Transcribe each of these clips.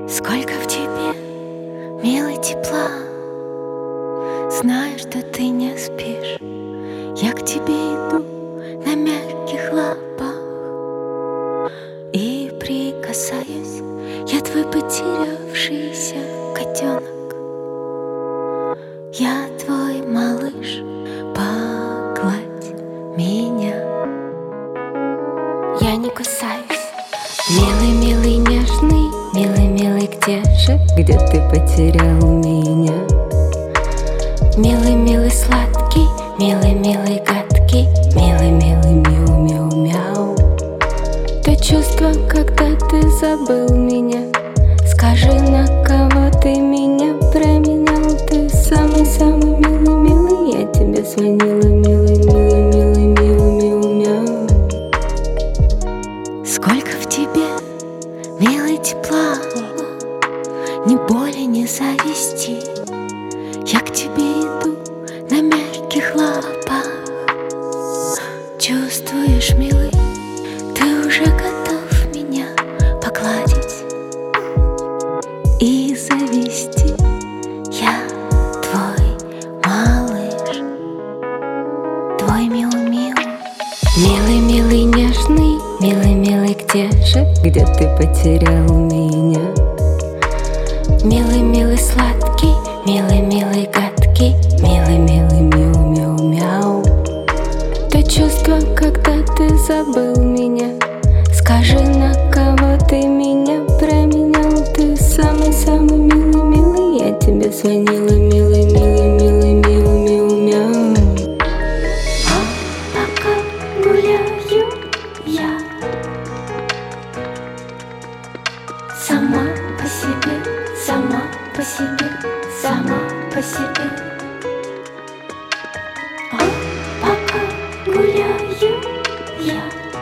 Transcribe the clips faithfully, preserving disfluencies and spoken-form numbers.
Сколько в тебе, милый, тепла. Знаю, что ты не спишь. Я к тебе иду на мягких лапах и прикасаюсь. Я твой потерявшийся котенок. Я твой малыш, погладь меня. Я не кусаюсь. Милый, милый, нежный, милый, милый, где же, где ты потерял меня? Милый, милый, сладкий, милый, милый, гадкий, милый, милый, мяу, мяу, мяу. То чувство, когда ты забыл меня. Скажи, на кого ты меня променял? Ты самый-самый милый, милый, я тебе звонила, милый, милый, милый, мяу, мяу, мяу. Сколько в тебе, милый, тепла, ни боли, ни зависти. Я к тебе иду на мягких лапах. Чувствуешь, милый, ты уже готов меня погладить и завести. Я твой малыш, твой миу-миу. Милый, милый, нежный, милый, милый, где же, где ты потерял меня? Милый, милый, сладкий, милый, милый, гадкий, милый, милый, мяу, мяу, мяу. То чувство, когда ты забыл меня. Скажи, на кого ты меня променял? Ты самый-самый милый, милый, я тебе звонила, милый, милый, милый, мяу, мяу, мяу. А пока гуляю я сама по себе, сама по себе, сама по себе. А пока гуляю я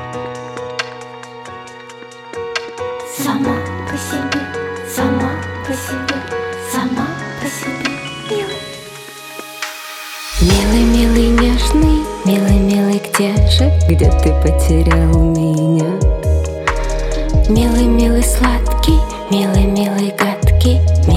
сама по себе, сама по себе, сама по себе. Милый, милый, нежный, милый, милый, где же, где ты потерял меня? Милый, милый, сладкий, милый, милый, гадкий,